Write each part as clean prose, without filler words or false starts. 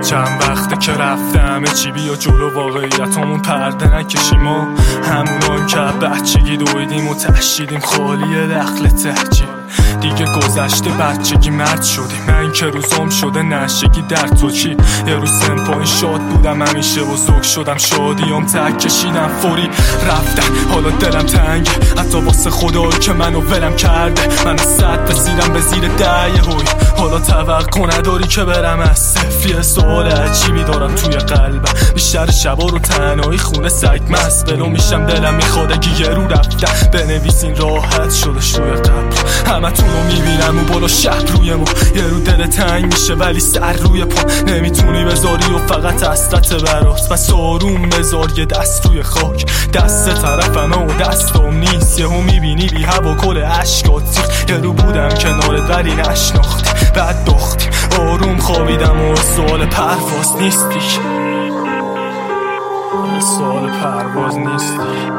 چند وقته که رفته همه چی بیا جلو واقعیتمون پرده نکشیم و همونان که بچگی دویدیم و تشیدیم خالی دخل ترجیح دیگه گذشته بچگی مرد شدیم من که روزم شده نشگی در تو چی یه روز سمپاین شاد بودم همیشه بزرگ شدم شادیام تک کشیدم فوری رفتن حالا دلم تنگه حتی واسه خدایی که منو ولم کرده من 100 رسیدم به زیر 10 هوی حالا توقع نداری که برم از صفر یه سوال عجیبی دارم توی قلبم بیشتر شبا رو تنهایی خونه سگ مست بلو میشم دلم میخواد اگه یه رو رفتم بنویسین راحت شدش روی قبر همه تو رو میبینم و بالا شب روی مو یه رو دل تنگ میشه ولی سر روی پا نمیتونی بذاری و فقط حسرت برات پس آروم بذار یه دست روی خاک دست طرفمه و دستم نیست یهو میبینی بی هوا کل عشقات یه رو بودم کنارت ولی نشناختی بعد داختی آروم خوابیدم و سوال پرواز نیستی سوال پرواز نیستی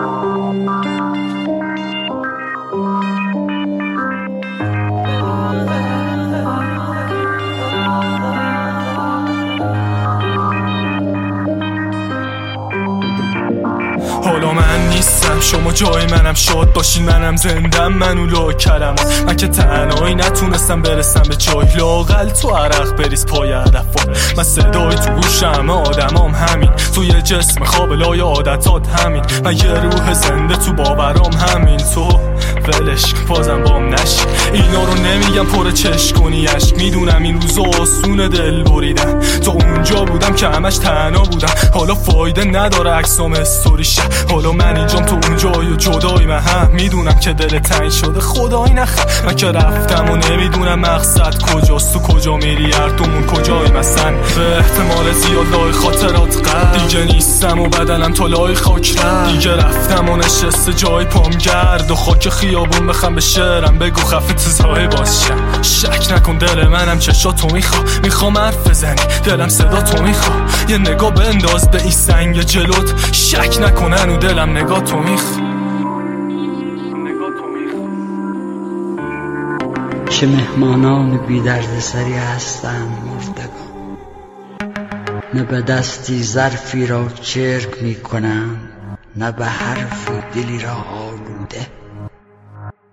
حالا من نیستم شما جای منم شاد باشین منم زندم منو لا کردم من که تنهایی نتونستم برسم به جای لاقل تو عرق بریز پای هدفم من صدای تو گوشم آدمام همین تو یه جسم خواب لای عادتات همین من یه روح زنده تو باورام همین تو ولش بازم بام نشی اینا رو نمیگم پر چشم کنی عشق میدونم این روزا آسونه دل بریدن تو اونجا بودم که همش تنها بودم حالا فایده نداره عکسام استوریشه حالا من اینجام تو اونجای و جدایی من هم میدونم که دل تنگ شده خدایی نخواه من که رفتم و نمیدونم مقصد کجاست تو کجا میری هر دومون کجایی مثلا به احتمال زیاد لای خاطرات قد دیگه نیستم و بدنم تا لای خاک رد دیگه رفتم و نشسته جای پام گرد و خاک خیابون بخم به شعرم بگو خفه تزهای باشم شک نکن دل منم چشاتو میخوام حرف بزنی دلم صدا تو میخوا یه نگاه بنداز به این سنگ جلوت شک نکنن و دلم نگاه تو چه مهمانان بی درد سری هستند مردگان نه به دستی ظرفی را چرک می کنند نه به حرفی دلی را آلوده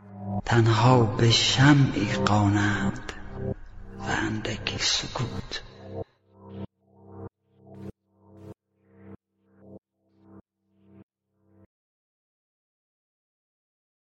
تنها به شمعی قانند و اندکی سکوت